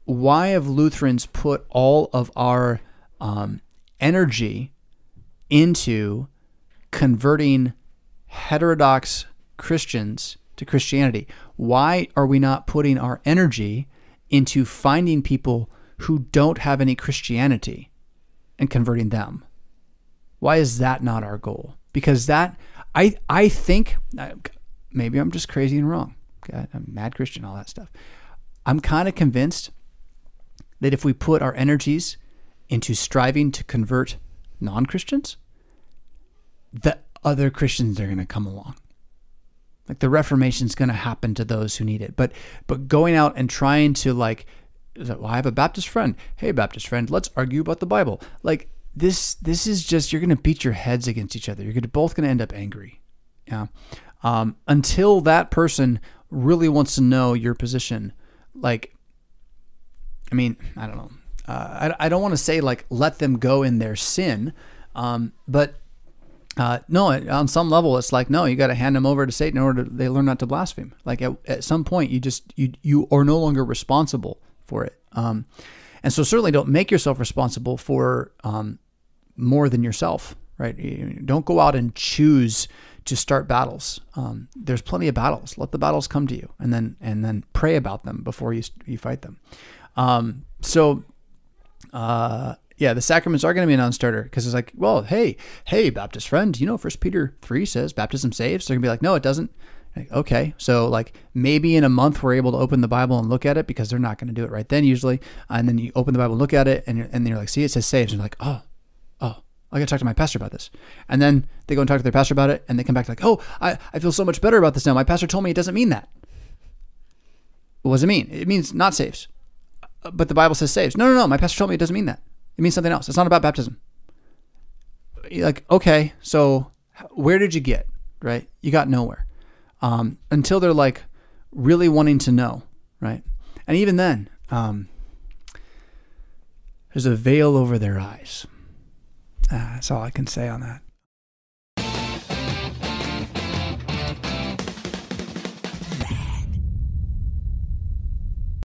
why have Lutherans put all of our energy into converting heterodox Christians to Christianity? Why are we not putting our energy into finding people who don't have any Christianity and converting them? Why is that not our goal? Because that, I think, maybe I'm just crazy and wrong. Okay, I'm a mad Christian, all that stuff. I'm kind of convinced that if we put our energies into striving to convert non-Christians, the other Christians are going to come along. Like the Reformation is going to happen to those who need it. But going out and trying to like, well, I have a Baptist friend. Hey, Baptist friend, let's argue about the Bible. Like this is just, you're going to beat your heads against each other. You're both going to end up angry. Yeah. Until that person really wants to know your position. Like, I mean, I don't know. I don't want to say like, let them go in their sin. But no, on some level, it's like, no, you got to hand them over to Satan in order they learn not to blaspheme. Like at some point, you are no longer responsible for it. And so certainly don't make yourself responsible for more than yourself, right? Don't go out and choose to start battles. There's plenty of battles. Let the battles come to you, and then pray about them before you fight them. Yeah, the sacraments are going to be a non-starter because it's like, well, hey, Baptist friend, 1 Peter 3 says baptism saves. They're going to be like, no, it doesn't. Like, okay, so like maybe in a month we're able to open the Bible and look at it because they're not going to do it right then usually. And then you open the Bible and look at it and then you're like, see, it says saves. And you're like, oh, I got to talk to my pastor about this. And then they go and talk to their pastor about it and they come back like, oh, I feel so much better about this now. My pastor told me it doesn't mean that. What does it mean? It means not saves. But the Bible says saves. No. My pastor told me it doesn't mean that. It means something else. It's not about baptism. You're like, okay, so where did you get, right? You got nowhere. Until they're like really wanting to know, right? And even then, there's a veil over their eyes. That's all I can say on that.